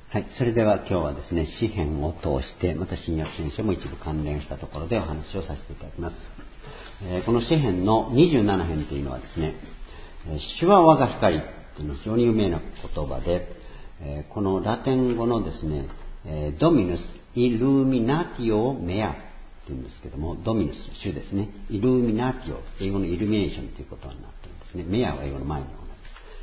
はい、それでは今日はですね、詩編を通して、また新約聖書も一部関連したところでお話をさせていただきます。この詩編の27編というのはですね、主は我が光というのは非常に有名な言葉で、このラテン語のですね、ドミヌス・イルミナティオ・メアというんですけども、ドミヌス、主ですね、イルミナティオ、英語のイルミネーションということになっているんですね。メアは英語の前の方なんです。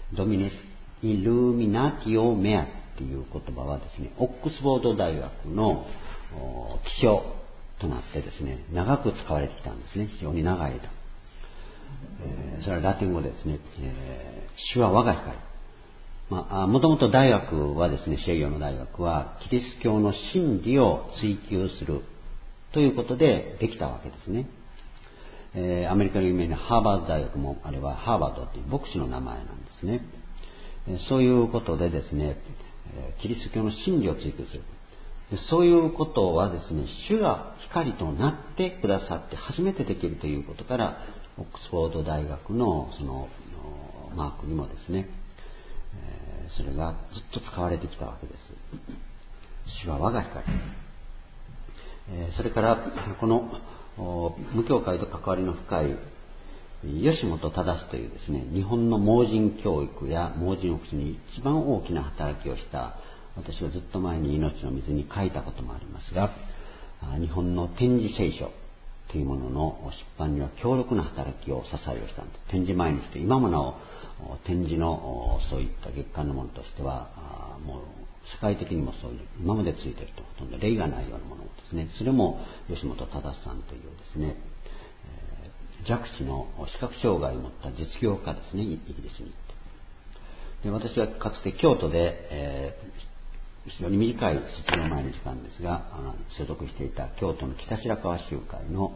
ドミヌス・イルミナティオ・メアという言葉はですね、オックスフォード大学の記章となってですね、長く使われてきたんですね。非常に長い間。それはラテン語でですね、主は我が光。もともと大学はですね、シェイヨの大学はキリスト教の真理を追求するということでできたわけですね。アメリカの有名なハーバード大学も、あれはハーバードという牧師の名前なんですね。そういうことでですね、キリスト教の真理を追求する。そういうことはですね、主が光となってくださって初めてできるということから、オックスフォード大学のそのマークにもですね、それがずっと使われてきたわけです。主は我が光。それからこの無教会と関わりの深い吉本忠というですね、日本の盲人教育や盲人福祉に一番大きな働きをした、私はずっと前に命の水に書いたこともありますが、日本の展示聖書というものの出版には強力な働きを支えをしたんです。展示毎日で今もなお展示のそういった月間のものとしてはもう世界的にもそういう今までついているとほとんど例がないようなものですね。それも吉本忠さんというですね、弱視の視覚障害を持った実業家ですね、イギリスに行って。で、私はかつて京都で、非常に短い卒業前の時間ですが、所属していた京都の北白川集会の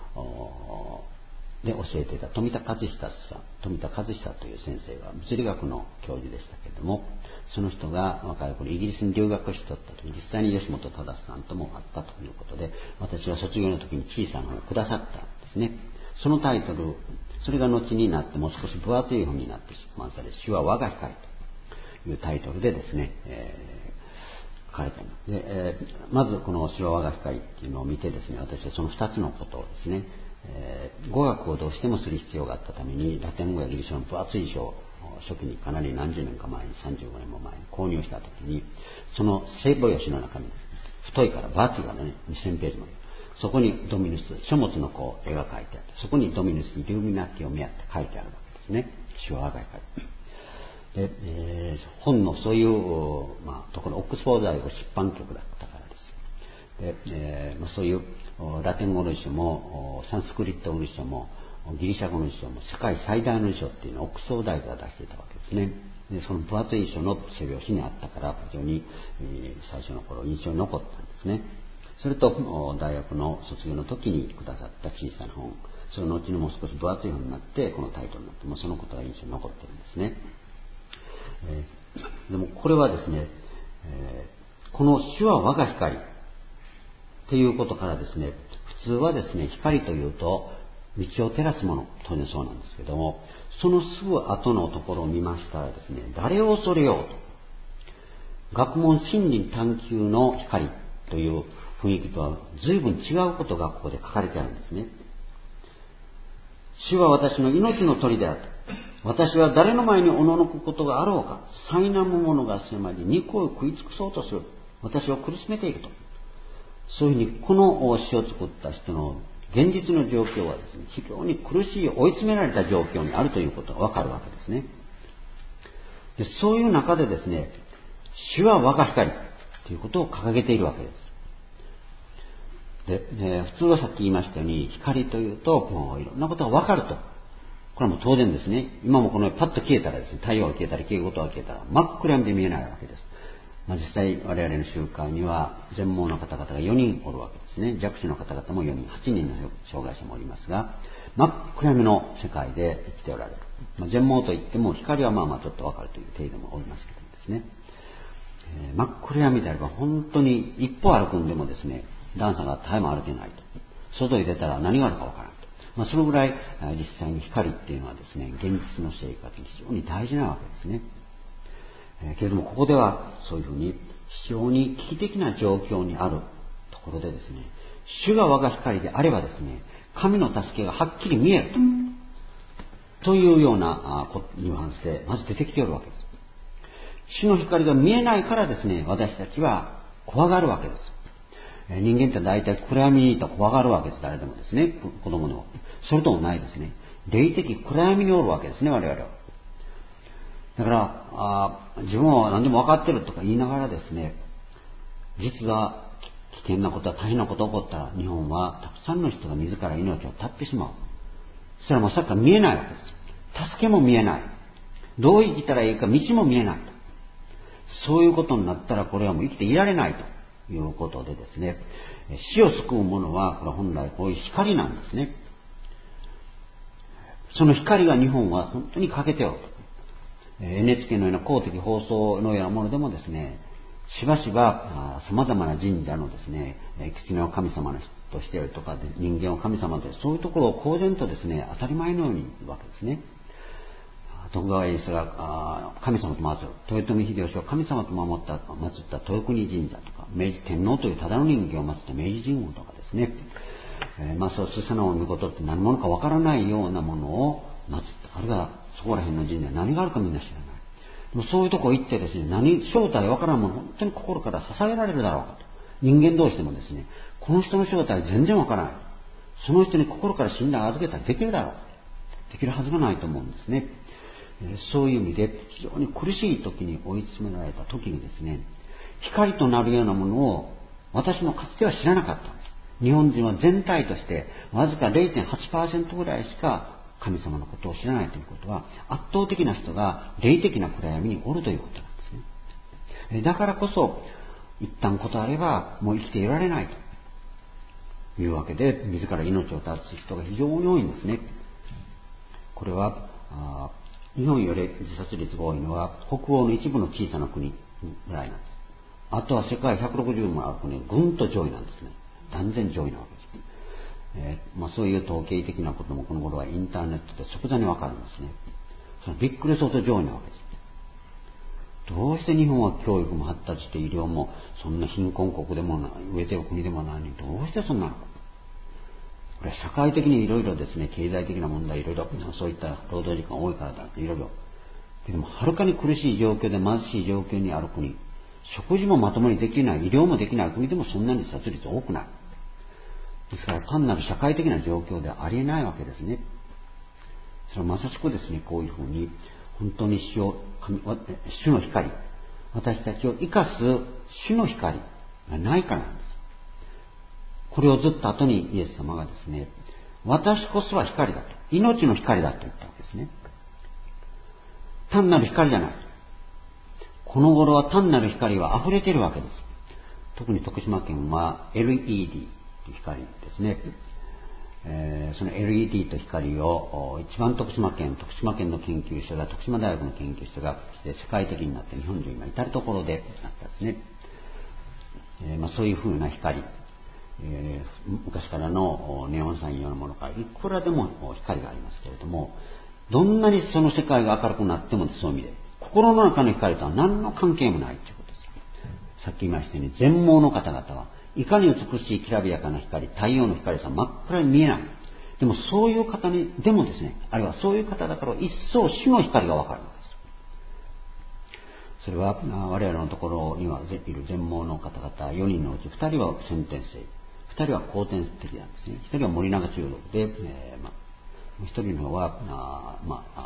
で教えていた富田和久という先生が物理学の教授でしたけれども、その人が若い頃イギリスに留学しておったと、実際に吉本忠さんとも会ったということで、私は卒業の時に小さな本をくださったんですね。そのタイトル、それが後になってもう少し分厚い本になって出版され、主は我が光というタイトルでですね、書かれています。で、まずこの主は我が光っていうのを見てですね、私はその2つのことをですね、語学をどうしてもする必要があったために、ラテン語やギリシャの分厚い書を初期にかなり何十年か前に35年も前に購入したときに、その聖母用紙の中にですね、太いから分厚いからね、2000ページまで、そこにドミヌス、書物のこう絵が描いてあって、そこにドミヌスにルーミナティオメアって書いてあるわけですね。主は我が光。で、本のそういう、ところ、オックスフォード大学出版局だったからです。で、そういうラテン語の辞書もサンスクリット語の辞書もギリシャ語の辞書も世界最大の辞書っていうのをオックスフォード大学が出していたわけですね。で、その分厚い辞書の背表紙にあったから非常に、最初の頃印象に残ったんですね。それと大学の卒業の時にくださった小さな本、その後にもう少し分厚い本になってこのタイトルになって、そのことが印象に残っているんですね。でもこれはですね、この主は我が光ということからですね、普通はですね、光というと道を照らすもの、当然そうなんですけども、そのすぐ後のところを見ましたらですね、誰を恐れようと、学問真理探求の光という雰囲気とは随分違うことがここで書かれてあるんですね。主は私の命の鳥であると。私は誰の前におののくことがあろうか、苛む者が迫り肉を食い尽くそうとする。私を苦しめていると。そういうふうにこの詩を作った人の現実の状況はですね、非常に苦しい追い詰められた状況にあるということがわかるわけですね。で、そういう中でですね、主は我が光ということを掲げているわけです。で、普通はさっき言いましたように、光というともういろんなことがわかると。これはもう当然ですね。今もこのパッと消えたらですね、太陽が消えたり消え事が消えたら真っ暗闇で見えないわけです。実際我々の集会には全盲の方々が4人おるわけですね。弱視の方々も4人、8人の障害者もおりますが、真っ暗闇の世界で生きておられる。全盲といっても光はちょっとわかるという程度もおりますけどですね。真っ暗闇であれば本当に一歩歩くんでもですね、段差があっても歩けないと。外に出たら何があるかわからない。そのぐらい実際に光っていうのはですね、現実の生活に非常に大事なわけですね。けれどもここではそういうふうに非常に危機的な状況にあるところでですね、主が我が光であればですね、神の助けがはっきり見えるというようなニュアンスでまず出てきているわけです。主の光が見えないからですね、私たちは怖がるわけです。人間って大体暗闇にいたら怖がるわけです。誰でもですね、子供でも。それともないですね。霊的暗闇におるわけですね、我々は。だから自分は何でも分かってるとか言いながらですね、実は危険なことは大変なことが起こったら、日本はたくさんの人が自ら命を絶ってしまう。それはまさか見えないわけです。助けも見えない。どう生きたらいいか道も見えない。そういうことになったら、これはもう生きていられないということでですね、死を救うものはこれは本来こういう光なんですね。その光が日本は本当に欠けておると。NHK のような公的放送のようなものでもですね、しばしば様々な神社のですね、狐を神様としているとか、人間を神様として、そういうところを公然とですね、当たり前のように言うわけですね。徳川家康が神様と祀る、豊臣秀吉を神様と祀った豊国神社とか、明治天皇というただの人間を祀った明治神宮とかですね、そうスサノオノミコトって何者かわからないようなものを祀った、あるいはそこら辺の神社に何があるかみんな知らない。でもそういうとこ行ってですね、正体わからんもの本当に心から支えられるだろうかと。人間同士でもですね、この人の正体全然わからない。その人に心から信頼を預けたらできるだろう。できるはずがないと思うんですね。そういう意味で非常に苦しい時に追い詰められた時にですね、光となるようなものを私もかつては知らなかったんです。日本人は全体としてわずか 0.8% ぐらいしか神様のことを知らないということは、圧倒的な人が霊的な暗闇におるということなんですね。だからこそ一旦ことあればもう生きていられないというわけで、自ら命を絶つ人が非常に多いんですね。これは日本より自殺率が多いのは北欧の一部の小さな国ぐらいなんです。あとは世界160もある国、ぐんと上位なんですね。断然上位なわけです。そういう統計的なこともこの頃はインターネットで即座にわかるんですね。そのびっくりすると上位なわけです。どうして日本は教育も発達して医療もそんな貧困国でもない、飢えてる国でもないのに、どうしてそんなのか。これは社会的にいろいろですね、経済的な問題いろいろ、そういった労働時間多いからだっていろいろ。でもはるかに苦しい状況で貧しい状況にある国、食事もまともにできない、医療もできない国でもそんなに自殺率多くない。ですから単なる社会的な状況ではありえないわけですね。それはまさしくですね、こういうふうに本当に主の光、私たちを生かす主の光がないからなんです。これをずっと後にイエス様がですね、私こそは光だと、命の光だと言ったわけですね。単なる光じゃない。この頃は単なる光は溢れているわけです。特に徳島県は LEDという光ですね。その LED と光を一番徳島県の研究者が、徳島大学の研究者が世界的になって日本中今至るところでなったんですね。そういう風な光、昔からのネオンサインのようなものからいくらでも光がありますけれども、どんなにその世界が明るくなってもそういう意味で心の中の光とは何の関係もないということです。さっき言いましたように全盲の方々はいかに美しいきらびやかな光、太陽の光さ真っ暗に見えない。でもそういう方にでもですね、あるいはそういう方だから一層主の光がわかるんです。それは我々のところにはいる全盲の方々4人のうち2人は先天性、2人は後天的なんですね。1人は森永中毒で、1人の方は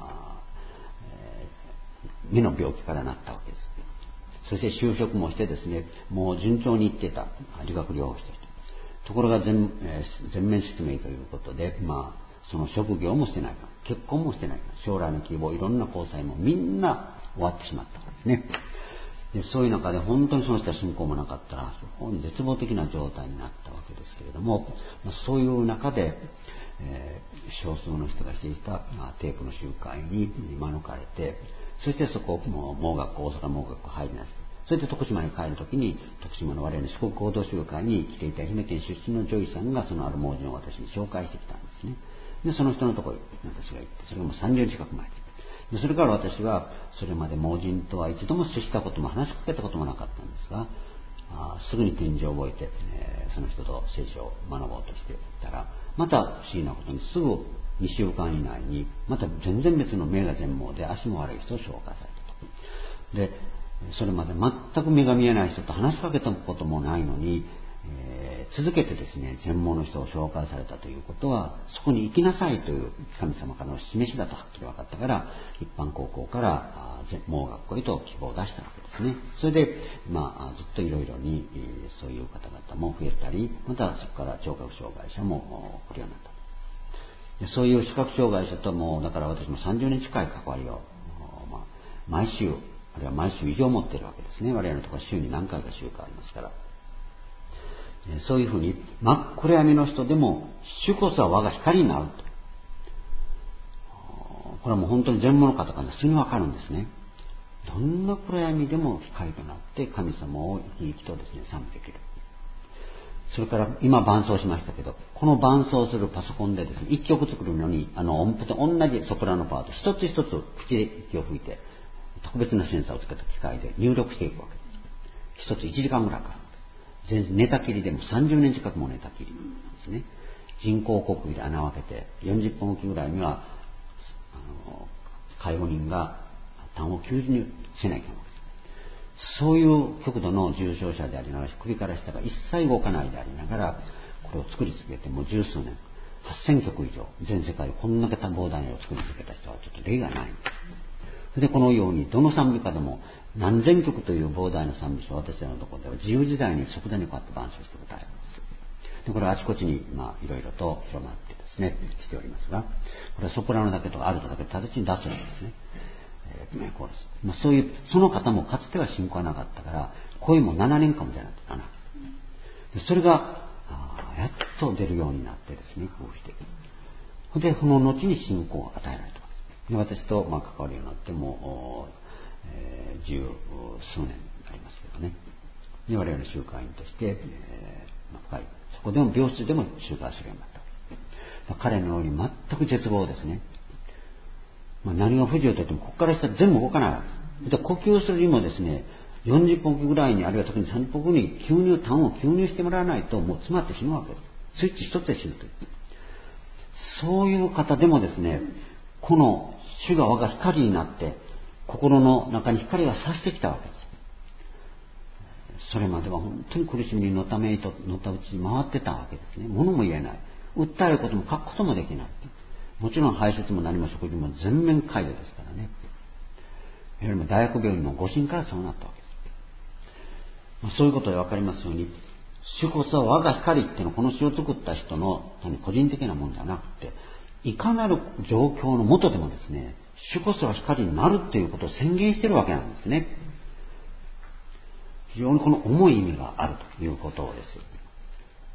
目の病気からなったわけです。そして就職もしてですね、もう順調にいっていた理学療法士として、ところが全面失明ということで、その職業もしてないか、結婚もしてないか、将来の希望、いろんな交際もみんな終わってしまったわけですね。でそういう中で本当にその人は信仰もなかったら絶望的な状態になったわけですけれども、そういう中で、少数の人がしていたテープの集会に招かれて、そしてそこ盲学校、大阪盲学校入りました。それで徳島に帰るときに、徳島の我々の四国合同集会に来ていた愛媛県出身の女医さんがそのある盲人を私に紹介してきたんですね。でその人のところに私が行って、それがもう30近く前です。 それから私はそれまで盲人とは一度も接したことも話しかけたこともなかったんですが、すぐに点字を覚えて、その人と聖書を学ぼうとしていったら、また不思議なことにすぐ2週間以内にまた全然別の目が全盲で足も悪い人を紹介されたと。で、それまで全く目が見えない人と話しかけたこともないのに、続けてですね、全盲の人を紹介されたということは、そこに行きなさいという神様からの示しだとはっきり分かったから、一般高校から盲学校へと希望を出したわけですね。それで、ずっといろいろに、そういう方々も増えたり、またそこから聴覚障害者も来るようになった。そういう視覚障害者とも、だから私も30年近い関わりを、毎週、あるいは毎週以上持っているわけですね。我々のところは週に何回か週間ありますから。そういうふうに真っ暗闇の人でも主こそは我が光になると。これはもう本当に全盲の方からすぐにわかるんですね。どんな暗闇でも光となって神様を生き生きとですね賛美できる。それから今伴奏しましたけど、この伴奏するパソコンでですね、一曲作るのに音符と同じソプラノパート一つ一つ口で息を吹いて特別なセンサーをつけた機械で入力していくわけです。一つ1時間ぐらいかかる。全然寝たきりでも30年近くも寝たきりなんですね。人工呼吸で穴を開けて40分おきぐらいには介護人が痰を吸入せないといけないわけです。そういう極度の重症者でありながら首から下が一切動かないでありながらこれを作り続けてもう十数年8000曲以上全世界でこんだけ膨大な絵を作り続けた人はちょっと例がないんです。でこのようにどの賛美歌でも何千曲という膨大な賛美書を私らのところでは自由自在に即座にこうやって伴奏して歌えます。でこれはあちこちにいろいろと広まってですねしておりますが、これはソプラノだけとかアルトだけ直ちに出すんですね。コーラス、そういうその方もかつては信仰はなかったから声も7年間も出なかったな。でそれがやっと出るようになってですね、こうしてでその後に信仰を与えられた。で私と関わるようになっても十数年になりますけどね。で我々の集会員として、深いそこでも病室でも集会するようになった。彼のように全く絶望ですね。何が不自由といってもここから下全部動かないわけです。呼吸するにもですね40分ぐらいにあるいは特に30分に痰を吸入してもらわないともう詰まって死ぬわけです。スイッチ一つで死ぬという、そういう方でもですね、この主が我が光になって心の中に光が差してきたわけです。それまでは本当に苦しみにのためいとのたうちに回ってたわけですね。物も言えない、訴えることも書くこともできない。もちろん排泄も何も食事も全面介護ですからね。よりも大学病院の誤診からそうなったわけです。そういうことで分かりますように、主こそは我が光っていうのはこの詩を作った人の個人的なものではなくて、いかなる状況の下でもですね、主こそは光になるということを宣言しているわけなんですね。非常にこの重い意味があるということです。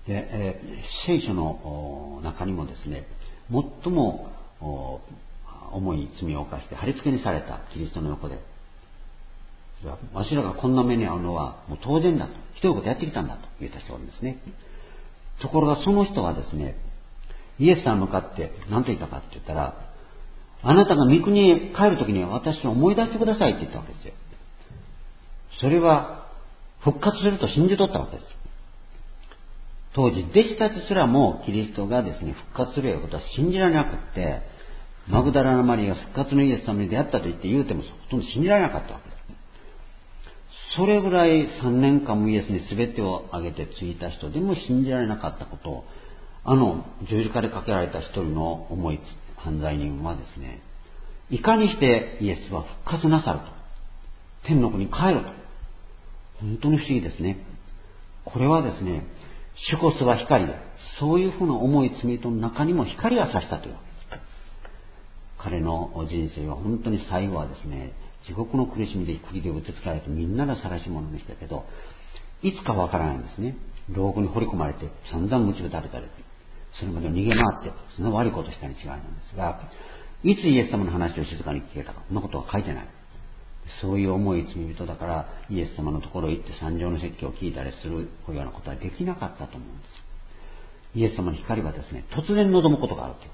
で、聖書の中にもですね、最も重い罪を犯して貼り付けにされたキリストの横で、わしらがこんな目に遭うのはもう当然だと、ひどいことやってきたんだと言った人がおるんですね。ところがその人はですね、イエスさんに向かって何と言ったかって言ったら、あなたが御国へ帰るときには私を思い出してくださいって言ったわけですよ。それは復活すると信じとったわけです。当時弟子たちすらもキリストがですね復活するようなことは信じられなくって、マグダラのマリアが復活のイエス様に出会ったと言って言うてもほとんど信じられなかったわけです。それぐらい3年間もイエスに全てをあげてついた人でも信じられなかったことを、十字架でかけられた一人の重い犯罪人はですね、いかにしてイエスは復活なさると、天の国に帰ると、本当に不思議ですね。これはですね、主こそは光で、そういうふうな重い罪との中にも光が差したというわけです。彼の人生は本当に最後はですね、地獄の苦しみで釘で打ちつけられてみんなの晒し者にしたけど、いつかわからないんですね。牢獄に掘り込まれて散々鞭打たれたり、それまで逃げ回ってそんな悪いことしたに違いなんですが、いつイエス様の話を静かに聞けたか、そんなことは書いてない。そういう重い罪人だからイエス様のところへ行って三条の説教を聞いたりするようなことはできなかったと思うんです。イエス様の光はですね、突然望むことがあるということです。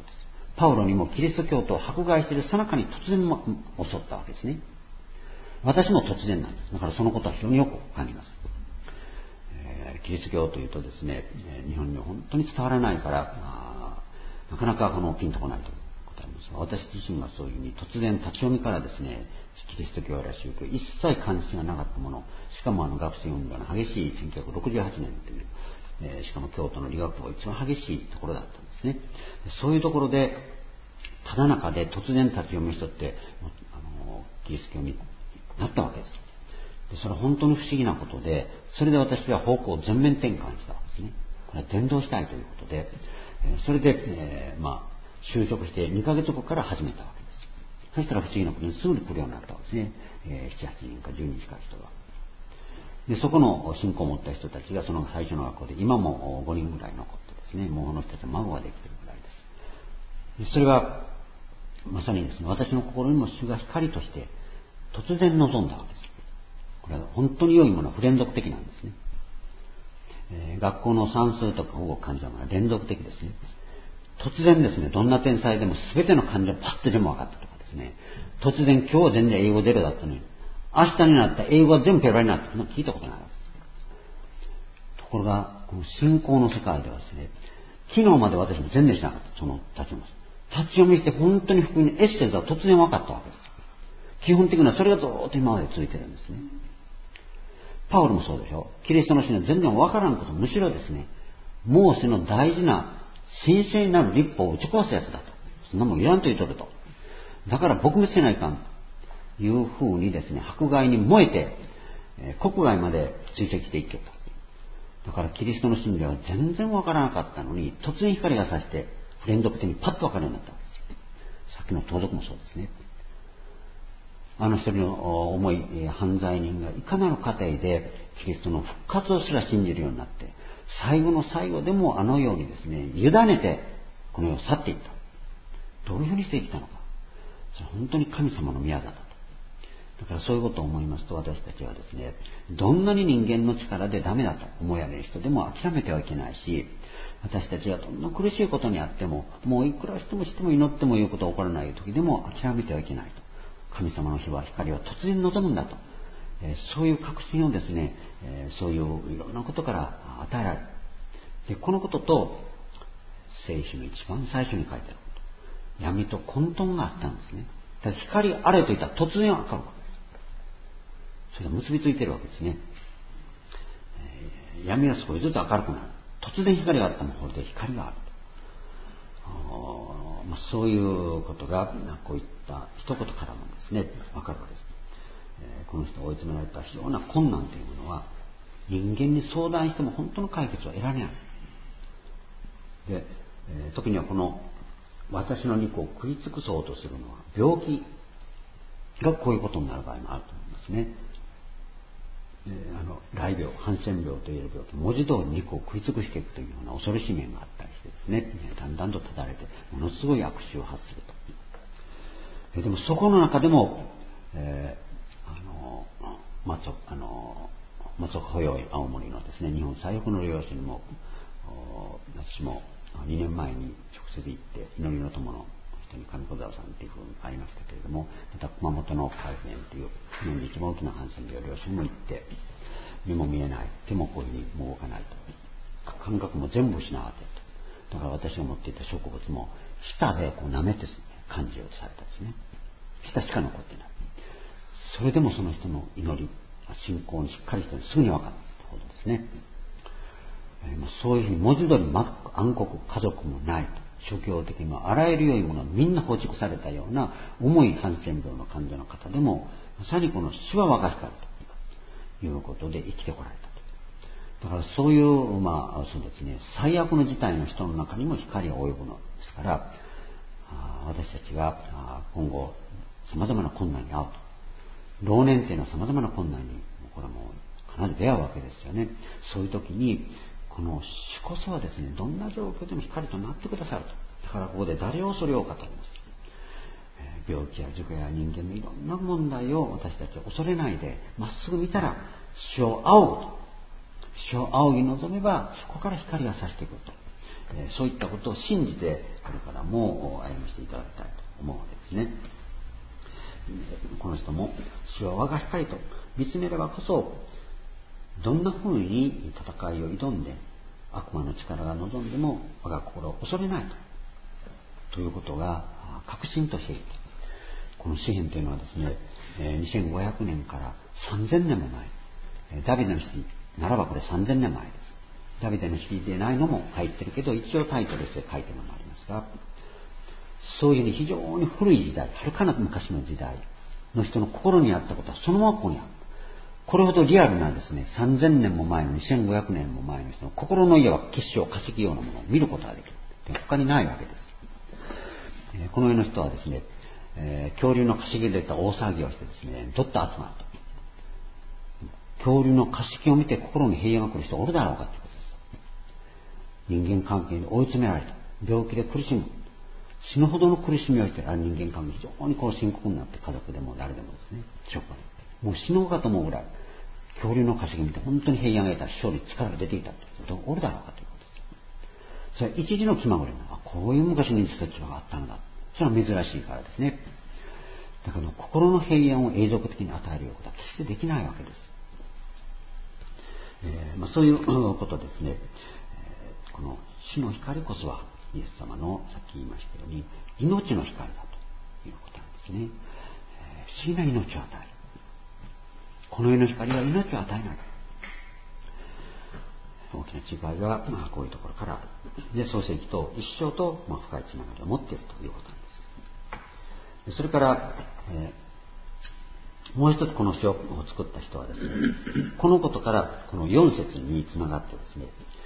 パウロにもキリスト教徒を迫害している最中に突然襲ったわけですね。私も突然なんです。だからそのことは非常によく感じます。キリスト教というとですね、日本には本当に伝わらないから、なかなかピンとこないということがありますが、私自身がそういうふうに突然立ち読みからですね、キリスト教や宗教一切関心がなかったもの、しかも学生運動の激しい1968年という、しかも京都の理学部が一番激しいところだったんですね。そういうところでただ中で突然立ち読む人ってキリスト教になったわけです。でそれは本当に不思議なことで、それで私は方向を全面転換したわけですね。これは伝道したいということで、それで、就職して2ヶ月後から始めたわけです。そしたら不思議なことにすぐに来るようになったわけですね。7、8人か10人近い人が。でそこの信仰を持った人たちがその最初の学校で今も5人ぐらい残ってですね、もうこの人たちは孫ができているぐらいです。でそれがまさにですね、私の心にも主が光として突然望んだわけです。これは本当に良いものは不連続的なんですね。学校の算数とか保護患者は連続的ですね。突然ですね、どんな天才でも全ての患者パッとでも分かったとかですね、突然今日は全然英語ゼロだったのに明日になったら英語は全部ペラになったの聞いたことないわけです。ところがこの信仰の世界ではですね、昨日まで私も全然しなかった。その立ち読みして本当に福音のエッセンスが突然分かったわけです。基本的にはそれがずっと今まで続いてるんですね。パウロもそうでしょ。キリストの死の全然わからんこと、むしろですね、モーセの大事な神聖なる立法を打ち壊すやつだと。そんなもんいらんと言うとると。だから撲滅せないかんというふうにですね、迫害に燃えて、国外まで追跡していけと。だからキリストの真理は全然わからなかったのに、突然光が差して連続的にパッとわかるようになったわけですよ。さっきの盗賊もそうですね。一人の重い犯罪人がいかなる過程でキリストの復活をすら信じるようになって、最後の最後でもあのようにですね、委ねてこの世を去っていった。どういうふうにして生きたのか。それは本当に神様の宮だと。だからそういうことを思いますと、私たちはですね、どんなに人間の力でダメだと思い上げる人でも諦めてはいけないし、私たちがどんな苦しいことにあっても、もういくらしても祈ってもいうことが起こらない時でも諦めてはいけないと。神様の日は光は突然望むんだと、そういう確信をですね、そういういろんなことから与えられる。でこのことと聖書の一番最初に書いてあること、闇と混沌があったんですね。だから光あれといったら突然明るくわけです。それが結びついているわけですね。闇が少しずつ明るくなる。突然光があったもこれで光があると。そういうことがこういった一言からもですね分かるわけです。この人を追い詰められた非常な困難というものは人間に相談しても本当の解決は得られない。で、特にはこの私の肉を食い尽くそうとするのは病気がこういうことになる場合もあると思いますね。雷病、ハンセン病といえる病気、文字通り肉を食い尽くしていくというような恐ろしい面があったりしてですね、だんだんとただれてものすごい悪臭を発すると。でもそこの中でも、松岡保養院青森のですね、日本最北の療養所にも私も2年前に直接行って祈りの友の人に上小沢さんというふうに会いましたけれども、また熊本の海辺という日本で一番大きなハンセン病療所にも行って、目も見えない、手もこういうふうにも動かないと、感覚も全部失われていると。だから私が持っていた植物も舌でこう舐めて感じをされたんですね。舌しか残ってない。それでもその人の祈り信仰にしっかりしてすぐに分かったほどですね。そういうふうに文字通り暗黒家族もないと、宗教的にはあらゆる良いものはみんな放逐されたような重いハンセン病の患者の方でもまさにこの主は我が光ということで生きてこられたと。だからそういうそうですね、最悪の事態の人の中にも光が及ぶのですから、私たちが今後様々な困難に遭うと。老年っていうのは様々な困難にこれはもう必ず出会うわけですよね。そういう時にこの主こそはですね、どんな状況でも光となってくださると。だからここで誰を恐れようかと言います。病気や事故や人間のいろんな問題を私たちは恐れないでまっすぐ見たら主を仰ぐと。主を仰ぎ望めばそこから光が差してくると。 そういったことを信じてこれからも歩ませていただきたいと思うわけですね。この人も主は我が光と見つめればこそ、どんな風に戦いを挑んで悪魔の力が望んでも我が心を恐れないということが確信としている。この詩篇というのはですね、2500年から3000年も前、ダビデの詩ならばこれ3000年前です。ダビデの詩でないのも入ってるけど、一応タイトルとして書いてるのもありますが、そういうふうに非常に古い時代、はるかな昔の時代の人の心にあったことはそのままここにある。これほどリアルなですね、3000年も前の2500年も前の人の心のいわば結晶、化石ようなものを見ることができる。他にないわけです。この世の人はですね、恐竜の化石で出た大騒ぎをしてですね、どっと集まると。恐竜の化石を見て心に平安が来る人おるだろうかということです。人間関係に追い詰められた。病気で苦しむ。死ぬほどの苦しみをしている人間関係非常に深刻になって、家族でも誰でもですね、ショックになって。もう死のうかと思うぐらい、恐竜の化石を見て本当に平安が得た、勝利、力が出ていたとおるだろうかということです。それは一時の気まぐれな。こういう昔に実はがあったのだ。それは珍しいからですね。だけど心の平安を永続的に与えるようなことは決してできないわけです。そういうことですね。この主の光こそはイエス様のさっき言いましたように命の光だということなんですね。不思議な命を与える。この世の光は命を与えない。大きな違いは、こういうところからある。で、創世記と一生と、深いつながりを持っているということなんです。それから、もう一つこの詩を作った人はですね、このことからこの4節につながってですね、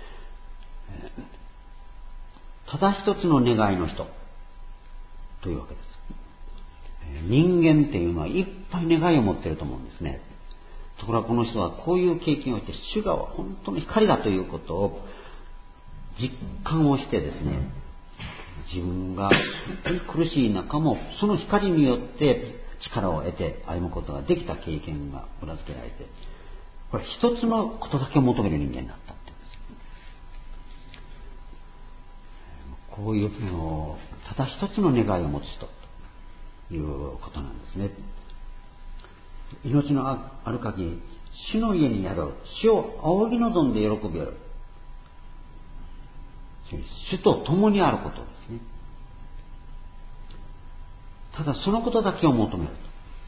ただ一つの願いの人というわけです。人間っていうのはいっぱい願いを持っていると思うんですね。ところがこの人はこういう経験をして、主が本当の光だということを実感をしてですね、自分が苦しい中もその光によって力を得て歩むことができた経験が裏付けられて、これ一つのことだけを求める人間になったっていうんです。こういうただ一つの願いを持つ人ということなんですね。命のある限り主の家に宿る、主を仰ぎ望んで喜びよる、主と共にあることですね。ただそのことだけを求めると、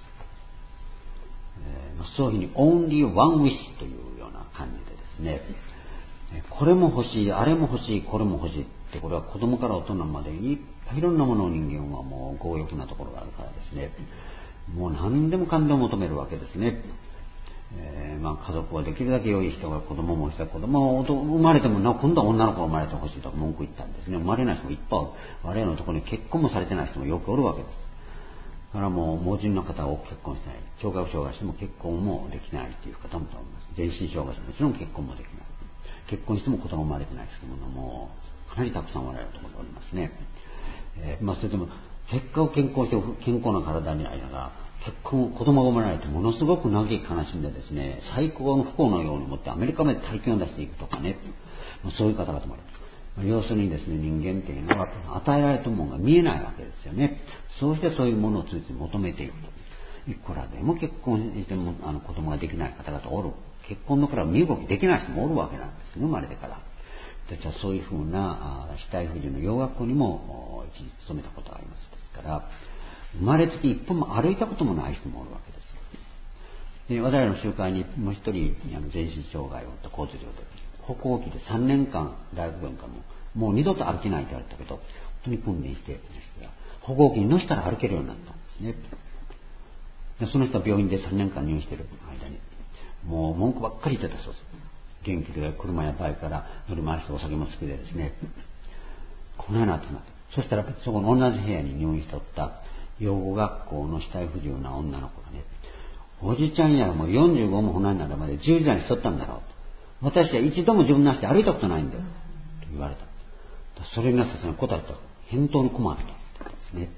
そういうふうに only one wish というような感じでですね、これも欲しい、あれも欲しい、これも欲しいって、これは子供から大人までいっぱいいろんなものを人間はもう強欲なところがあるからですね、もう何でもかんでも求めるわけですね。家族はできるだけ良い人が子供もした子供生まれても今度は女の子が生まれてほしいとか文句言ったんですね。生まれない人もいっぱい我々のところに結婚もされてない人もよくおるわけです。だからもう盲人の方を結婚してない、聴覚障害しても結婚もできないという方もいます。全身障害してもちろん結婚もできない、結婚しても子供生まれてない人ももうかなりたくさん我々のところにおりますね。それでも結果を健康して健康な体にありながら子供が生まれないとものすごく嘆き悲しんでですね、最高の不幸のように思ってアメリカまで大金を出していくとかね、そういう方々もある。要するにですね、人間っていうのは与えられたものが見えないわけですよね。そうしてそういうものをついつい求めていくと。いくらでも結婚しても子供ができない方々おる。結婚のから身動きできない人もおるわけなんですね、生まれてから。私はそういうふうな死体不自由の養学校にも一時勤めたことがあります。ですから生まれつき一歩も歩いたこともない人もおるわけです。で、我々の集会にもう一人全身障害を負った交通事故で歩行器で3年間大学病院からもう二度と歩けないと言われたけど、本当に訓練して歩行器に乗せたら歩けるようになったんですね。でその人は病院で3年間入院している間にもう文句ばっかり言ってたそうです。元気で車やバイクから乗り回してお酒も好きでですね、このような集まって、そしたらそこの同じ部屋に入院しておった養護学校の死体不自由な女の子がね、おじちゃんやらもう45もこないならまで10時代にしとったんだろうと、私は一度も自分の足で歩いたことないんだよと言われた。それがさすがに答えた。返答に困ったんですね。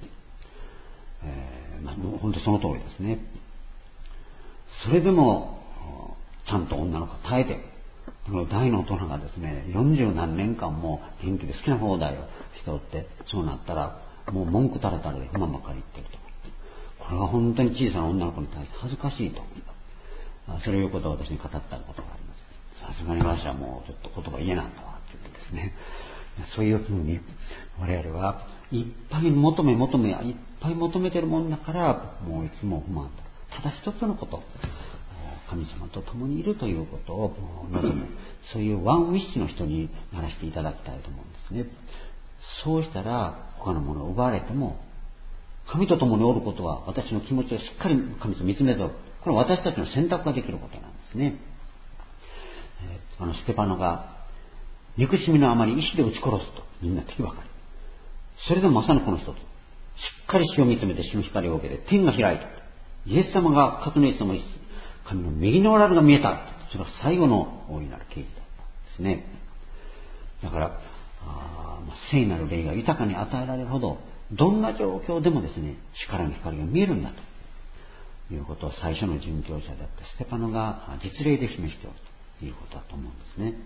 本当その通りですね。それでもちゃんと女の子は耐えて大の大人がですね、40何年間も元気で好きな放題をしておって、そうなったらもう文句たらたらで不満ばかり言ってると。これは本当に小さな女の子に対して恥ずかしいと。そういうことを私に語ったことがあります。さすがに私はもうちょっと言葉言えなんだわって言ってですね、そういうふうに我々はいっぱい求めいっぱい求めてるもんだから、もういつも不満と。ただ一つのこと、神様と共にいるということを望む、そういうワンウィッシュの人にならせていただきたいと思うんですね。そうしたら他のものを奪われても、神と共におることは私の気持ちをしっかり神と見つめておく。これは私たちの選択ができることなんですね。ステパノが憎しみのあまり石で撃ち殺すとみんな敵ばかり。それでもまさにこの人としっかり死を見つめて死の光を受けて天が開いた。イエス様が確認しても神の右のおられるが見えた。それは最後の大いなる刑事だったんですね。だから聖なる霊が豊かに与えられるほど、どんな状況でもですね、力の光が見えるんだということを最初の殉教者であったステパノが実例で示しておるということだと思うんですね。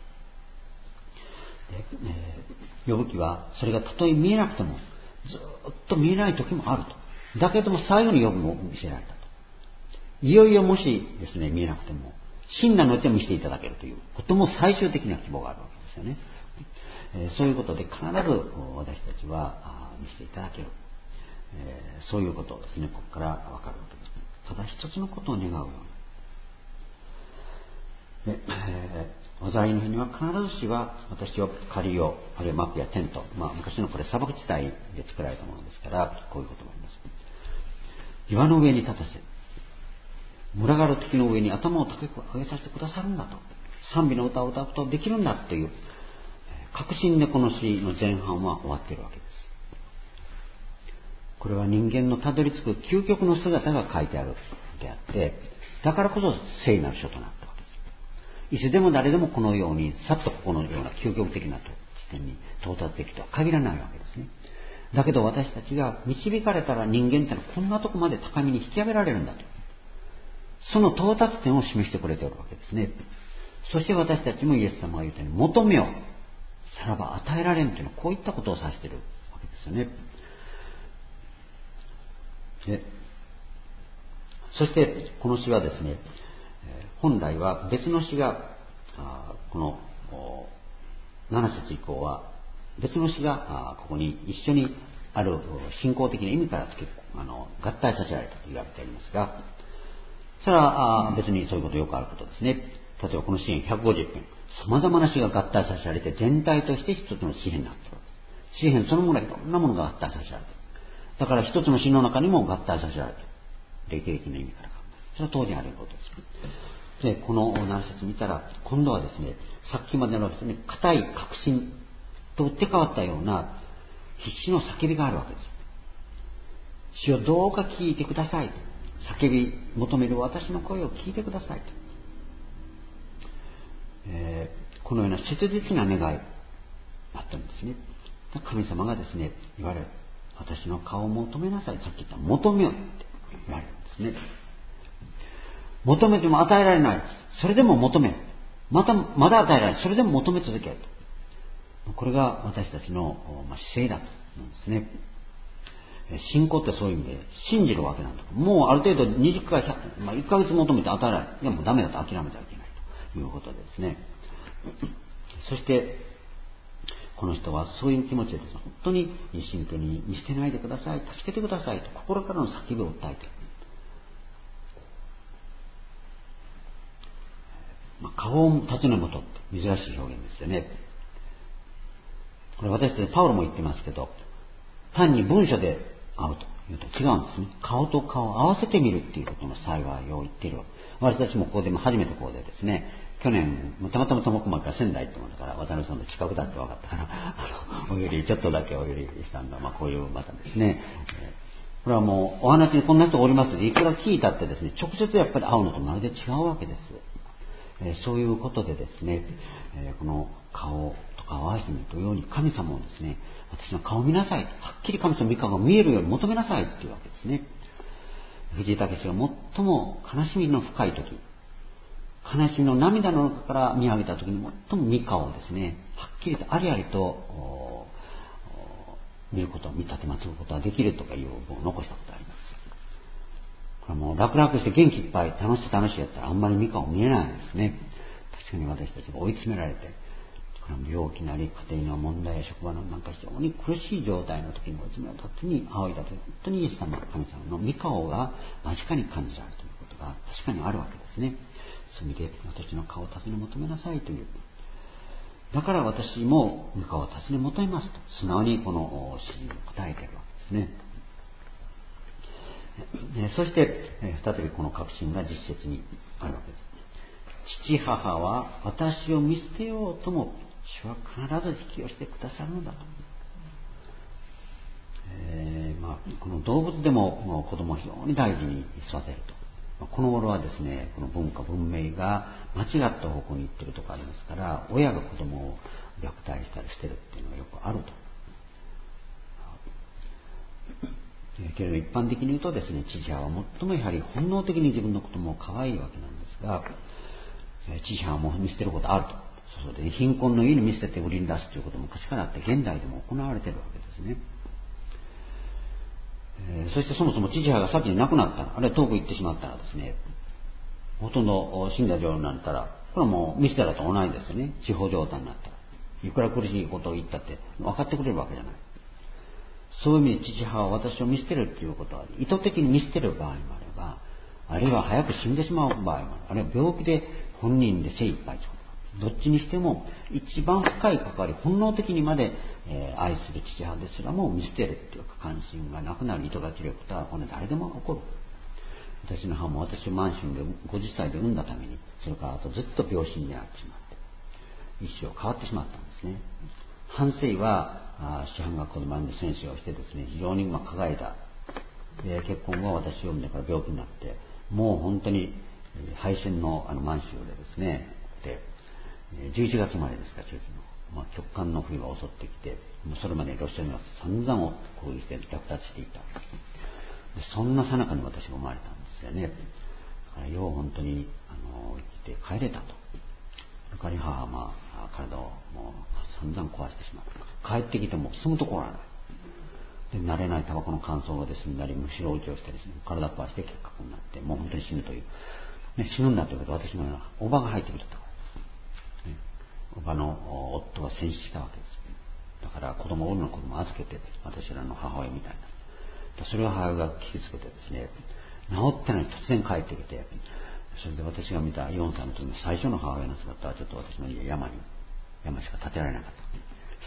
で、呼ぶ記はそれがたとえ見えなくてもずっと見えない時もあると。だけども最後に呼ぶも見せられたと。いよいよもしですね見えなくても真なのうちは見せていただけるということも最終的な希望があるわけですよね。そういうことで必ず私たちは見せていただける、そういうことをですねここから分かるわけです。ただ一つのことを願うようにで、お在の日には必ずしは私は仮をあるいは幕やテント、昔のこれ砂漠地帯で作られたものですからこういうことがあります。岩の上に立たせ群がる敵の上に頭を高く上げさせてくださるんだと、賛美の歌を歌うことができるんだという確信でこの詩の前半は終わっているわけです。これは人間のたどり着く究極の姿が書いてあるであって、だからこそ聖なる書となったわけです。いつでも誰でもこのようにさっとこのような究極的な地点に到達できるとは限らないわけですね。だけど私たちが導かれたら人間ってのはこんなとこまで高みに引き上げられるんだと、その到達点を示してくれているわけですね。そして私たちもイエス様が言うように求めよさらば与えられんというのはこういったことを指しているわけですよね。でそしてこの詩はですね、本来は別の詩がこの7節以降は別の詩がここに一緒にある信仰的な意味から合体させられたと言われておりますが、それは別にそういうことよくあることですね。例えばこの詩篇150編、様々な詩が合体させられて全体として一つの詩篇になっているわけです。詩篇そのものはいろんなものが合体させられている。だから一つの詩の中にも合体させられている。霊的な意味から考える。それは当然あることです。で、この7節見たら、今度はですね、さっきまでのですね、固い確信と打って変わったような必死の叫びがあるわけです。主をどうか聞いてくださいと。叫び求める私の声を聞いてくださいと。このような切実な願いだったんですね。神様がですね、言われる。私の顔を求めなさい。さっき言った求めよって言われるんですね。求めても与えられない。それでも求める。まだ与えられない。それでも求め続けると。これが私たちの姿勢だと思うんですね。信仰ってそういう意味で信じるわけなんだ。もうある程度20回、1ヶ月求めて与えられない。いやもうダメだと諦めてはいけないということですね。そしてこの人はそういう気持ちでですね、本当に真剣に見捨てないでください、助けてくださいと心からの叫びを訴えている。顔を尋ねもとって珍しい表現ですよね。これ私たちパウロも言ってますけど、単に文書で会うというと違うんですね。顔と顔を合わせてみるっていうことの幸いを言っている。私たちもここでも初めてここでですね、去年たまたま苫小牧から仙台行ってもらったから渡辺さんの近くだって分かったからお寄りちょっとだけお寄りしたんだ。こういうまたですね、これはもうお話にこんな人がおりますのでいくら聞いたってですね、直接やっぱり会うのとまるで違うわけです。そういうことでですね、この顔とかを愛してみるというように神様をですね、私の顔を見なさい、はっきり神様の御顔が見えるように求めなさいっていうわけですね。藤井武が最も悲しみの深い時、 悲しみの涙の中から見上げた時に最も御顔をですね、はっきりとありありと見ること、見立てまつることができるとかいう文を残したことがあります。これもう楽々して元気いっぱい楽しいやったらあんまり御顔見えないんですね。確かに私たちが追い詰められて、病気なり家庭の問題や職場のなんか非常に苦しい状態の時に追い詰められた時に仰いだ時、本当にイエス様、神様の御顔が間近に感じられるということが確かにあるわけですね。そういう意味で私の顔を尋ね求めなさいという。だから私も御顔を尋ね求めますと素直にこの指示を答えているわけですね。そして再びこの確信が実説にあるわけです。父母は私を見捨てようとも主は必ず引き寄せてくださるのだと。この動物でも子供を非常に大事に育てると。この頃はですね、この文化文明が間違った方向に行っているところありますから、親が子供を虐待したりしてるっていうのがよくあると。けれど一般的に言うとですね、父母は最もやはり本能的に自分の子供を可愛いわけなんですが、父母も見捨てることあると。そうで、貧困の家に見捨てて売りに出すということも昔からあって現代でも行われているわけですね。そしてそもそも父母が先に亡くなったら、あるいは遠く行ってしまったらですね、ほとんど死んだ状態になったら、これはもう見捨てたと同じですよね。地方状態になったら。いくら苦しいことを言ったって分かってくれるわけじゃない。そういう意味で父母は私を見捨てるということは、意図的に見捨てる場合もあれば、あるいは早く死んでしまう場合もある。あるいは病気で本人で精一杯ということ。どっちにしても一番深い関わり、本能的にまで、愛する父母ですらも見捨てるっていうか、関心がなくなる糸が切れることはこれ誰でも起こる。私の母も私を満身で50歳で産んだために、それからあとずっと病死になってしまって一生変わってしまったんですね。半生は師範学校で学んで先生をしてですね、非常に輝いた。で結婚後私を産んでから病気になって、もう本当に肺腺の満州でですね、で11月生まれですから、中期の、極寒の冬が襲ってきて、それまでロシアには散々を攻撃して虐殺していた。でそんな最中に私が生まれたんですよね。だからよう本当に生きて帰れたと。それから母は体をもう散々壊してしまった。帰ってきても住むところはない。で慣れないタバコの乾燥で済んだり、むしろ落ちをしてですね、体壊して結核になって、もう本当に死ぬという。死ぬんだということは私のようなおばが入ってくると。おばの夫が戦死したわけです。だから子供を預けて、私らの母親みたいな。それを母親が聞きつけてですね、治ってない突然帰ってきて、それで私が見た4歳の時の最初の母親の姿はちょっと私の家山しか建てられなかった。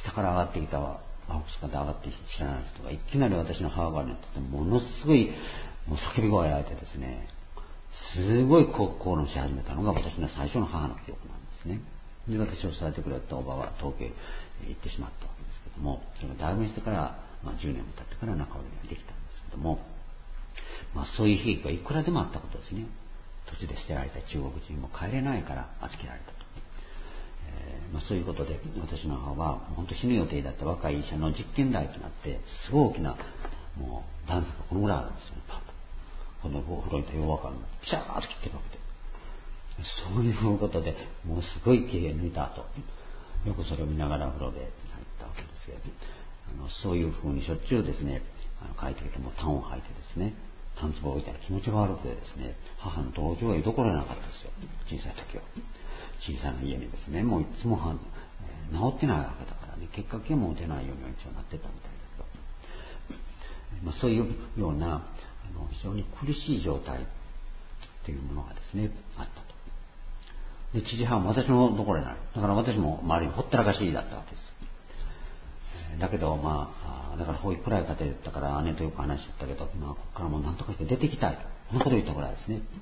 下から上がってきた青草で上がってきて知らない人がいきなり私の母親にとってものすごいもう叫び声を上げてですね、すごい口論し始めたのが私の最初の母の記憶なんですね。で私を育ててくれたおばは東京へ行ってしまったわけですけども、それが大学にしてから、10年も経ってから仲直りができたんですけども、そういう悲劇はいくらでもあったことですね。土地で捨てられた中国人も帰れないから預けられたと。そういうことで私の母は本当死ぬ予定だった若い医者の実験台となって、すごい大きなもう段差がこのぐらいあるんですよね。このお風呂にいた弱かんがピシャーッと切ってるわけで、そういうことでもうすごい気を抜いた後、よくそれを見ながら風呂で入ったわけですけれど、そういうふうにしょっちゅうですね、帰ってきても痰を吐いてですね、痰壺を置いたら気持ちが悪くてですね、母の同情が居所がなかったですよ。小さい時は小さな家にですね、もういつも治ってないわけだからね、結果系も出ないように一応なってたみたいだけど、そういうような非常に苦しい状態というものがですねあったと。で父母も私のところになる。だから私も周りにほったらかしだったわけです。だけどだからこういう暗い家庭だったから姉とよく話してたけど、ここからもう何とかして出てきたいと、こんなこと言ったぐらいですね。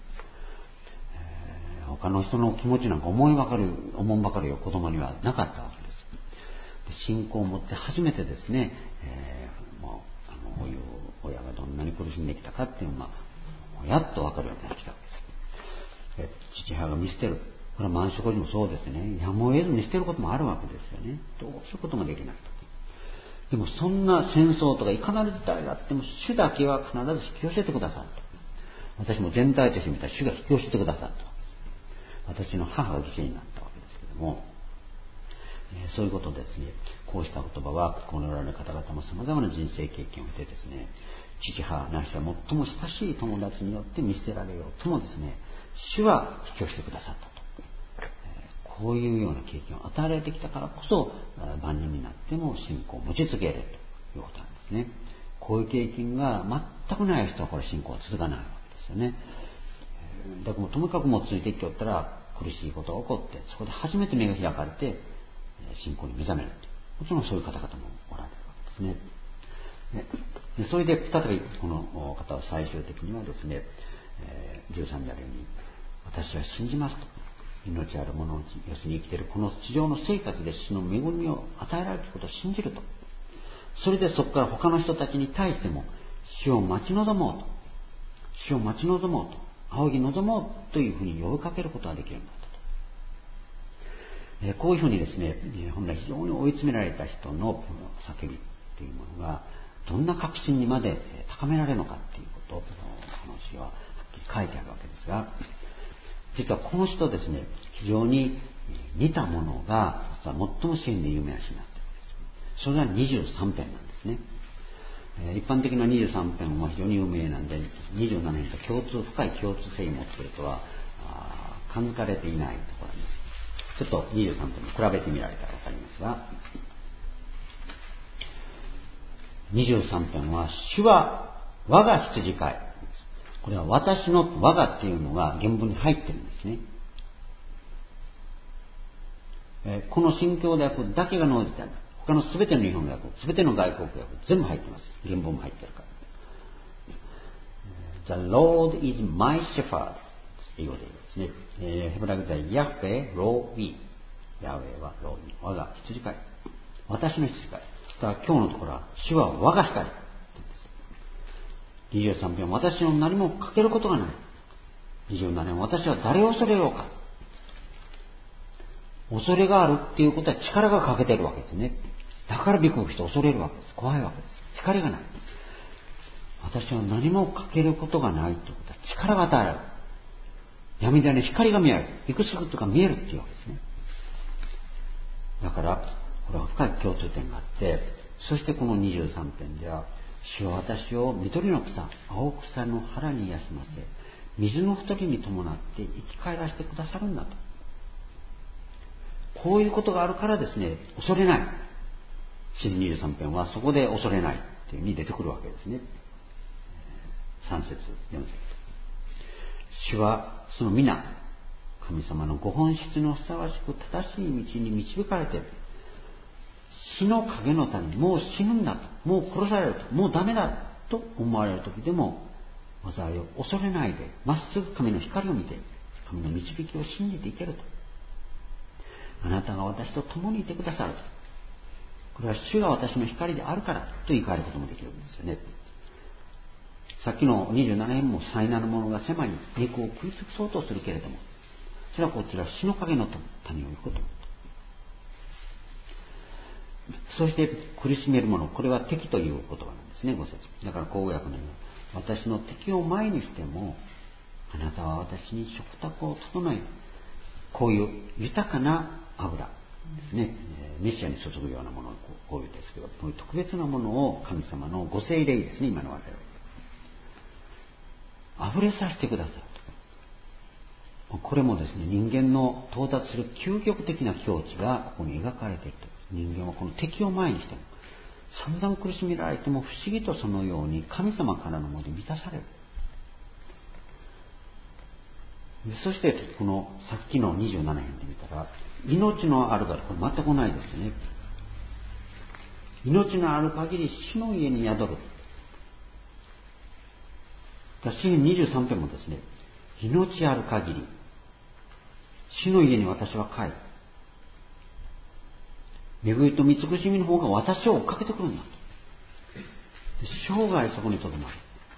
他の人の気持ちなんか思いばかりを子供にはなかったわけです。で信仰を持って初めてですね、こういう親がどんなに苦しんできたかっていうのがやっと分かるようになってきたわけです。父母が見捨てる、これは満食時もそうですね、やむを得ずに捨てることもあるわけですよね。どうすることもできないと。でもそんな戦争とかいかなる事態があっても主だけは必ず引き寄せてくださると。私も全体として見たら主が引き寄せてくださると。 私の母が犠牲になったわけですけども、そういうことですね。こうした言葉はここにおられる方々も様々な人生経験を経てですね、父母なしは最も親しい友達によって見捨てられようともですね、主は引き寄せてくださったと。こういうような経験を与えられてきたからこそ、万人になっても信仰を持ち続けるということなんですね。こういう経験が全くない人はこれ信仰は続かないわけですよね。だからともかくもうついてきておったら苦しいことが起こって、そこで初めて目が開かれて信仰に目覚める。もちろんそういう方々もおられるわけですね。それで再びこの方は最終的にはですね、13であるように、私は信じますと。命ある者のうち、要するに生きているこの地上の生活で主の恵みを与えられることを信じると。それでそこから他の人たちに対しても主を待ち望もうと、主を待ち望もうと、仰ぎ望もうというふうに呼びかけることができるようになったと。こういうふうにですね、本来非常に追い詰められた人の叫びというものがどんな確信にまで高められるのかということをこの詩ははっきり書いてあるわけですが、実はこの詩とですね、非常に似たものが実は最も詩篇で有名な詩になっているんです。それが23編なんですね。一般的な23編は非常に有名なんで、27編と深い共通性を持っているとは感づかれていないところなんです。ちょっと23編に比べてみられたらわかりますが、23編は主は我が羊飼い。これは私の我がっていうのが原文に入ってるんですね。この新共同訳だけが除いてある。他の全ての日本語訳、全ての外国訳全部入ってます。原文も入ってるから。The Lord is my shepherd ということでですね。ヘブライ語ではヤフェローイ。ヤウェはローイ。我が羊飼い。私の羊飼い。だから今日のところは主は我が光。23編、私の何も欠けることがない。27編、私は誰を恐れようか。恐れがあるっていうことは力が欠けているわけですね。だからビクビクして恐れるわけです。怖いわけです。光がない。私は何も欠けることがないということは力が与えられる。闇で光が見える。いくつかとか見えるっていうわけですね。だから、これは深い共通点があって、そしてこの23編では、主は私を緑の草、青草の腹に休ませ、水のほとりに伴って生き返らせてくださるんだと。こういうことがあるからですね、恐れない。詩23編はそこで恐れないというふうに出てくるわけですね。3節、4節。主はその皆、神様のご本質のふさわしく正しい道に導かれている。死の影の谷、もう死ぬんだと、もう殺されると、もうダメだと思われる時でも、災いを恐れないで、まっすぐ神の光を見て、神の導きを信じていけると。あなたが私と共にいてくださると。これは主が私の光であるからと言い換えることもできるんですよね。さっきの27編も災難のものが狭い肉を食い尽くそうとするけれども、それはこちら死の影の谷を行くこと。そして苦しめるもの、これは敵という言葉なんですね、5節。だから口語訳のように、私の敵を前にしてもあなたは私に食卓を整え、こういう豊かな油ですね、メシアに注ぐようなものをこういうですけど、こういう特別なものを神様のご聖霊ですね、今の我々溢れさせてくださると。これもですね、人間の到達する究極的な境地がここに描かれていると。人間はこの敵を前にしても散々苦しめられても不思議とそのように神様からのもので満たされる。そしてこのさっきの27編で見たら、命のあるからこれ全くないですね。命のある限り死の家に宿る。詩編23編もですね、命ある限り死の家に私は帰る。恵みと慈しみの方が私を追っかけてくるんだと。生涯そこにとどまる。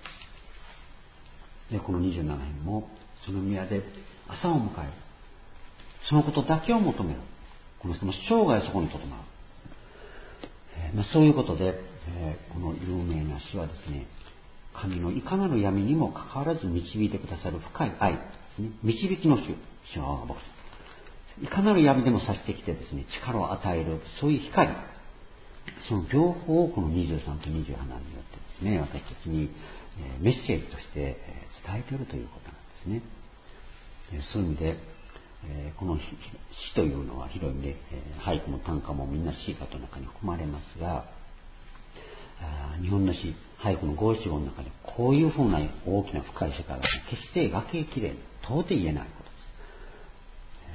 で、この27編もその宮で朝を迎える。そのことだけを求める。この人も生涯そこにとどまる。そういうことで、この有名な詩はですね、神のいかなる闇にもかかわらず導いてくださる深い愛ですね。導きの主、 主は我が牧者。いかなる闇でも差してきてですね、力を与える、そういう光、その両方をこの23と27によってですね、私たちにメッセージとして伝えているということなんですね。そういう意味で、この詩というのは広い意味で、俳句も短歌もみんな詩歌の中に含まれますが、日本の詩、俳句の五七五の中でこういうふうな大きな深い世界が決して描ききれん、到底言えないことです。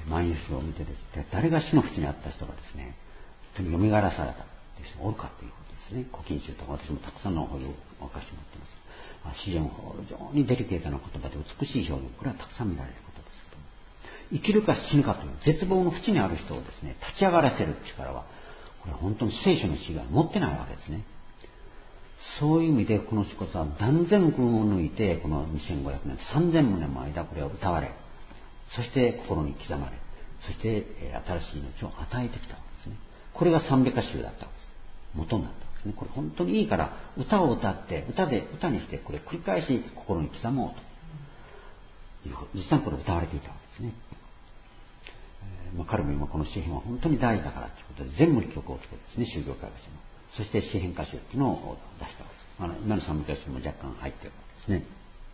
万葉集を見てですね、誰が死の淵にあった人がですね、人に蘇らされたという人がおるかということですね。古今集とか私もたくさんの本をお貸し持っています。詩人法非常にデリケートな言葉で美しい表現、これはたくさん見られることですけども、生きるか死ぬかという絶望の淵にある人をですね、立ち上がらせる力は、これは本当に聖書の詩が持ってないわけですね。そういう意味でこの詩こそは断然群を抜いて、この2500年3000年も間これを歌われ、そして心に刻まれ、そして新しい命を与えてきたわけですね。これが賛美歌集だったわけです。元になったわけですね。これ本当にいいから歌を歌って、歌にしてこれ繰り返し心に刻もうという、実際にこれ歌われていたわけですね。彼も今この詩編は本当に大事だからということで全部に曲をつけてですね、宗教会がしても、そして詩編歌集っていうのを出したわけです。今の賛美歌集も若干入っているわけですね。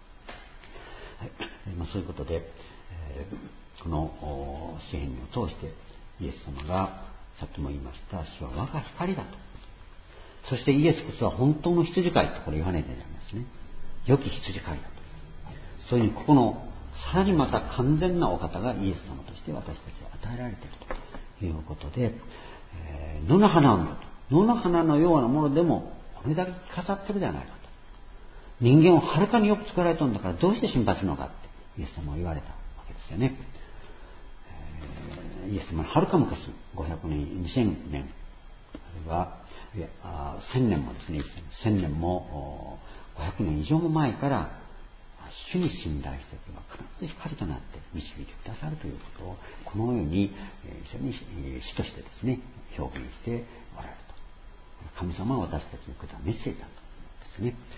はい、そういうことで、この詩編を通してイエス様がさっきも言いました主は我が光だと、そしてイエスこそは本当の羊飼いとこれ言わないといけないんですね。良き羊飼いだと。そういうここのさらにまた完全なお方がイエス様として私たちを与えられているということで、野の花を見ると、野の花のようなものでもこれだけ飾ってるじゃないかと。人間をはるかによく作られたんだからどうして心配するのかってイエス様は言われたわけですよね。イエス様のはるか昔、500年、2000年、あるいは1000年もですね、1000年も500年以上も前から主に信頼しておけば必ず光となって導いてくださるということをこのように非常に詩としてですね表現しておられると。神様は私たちにくれたメッセージだということですね。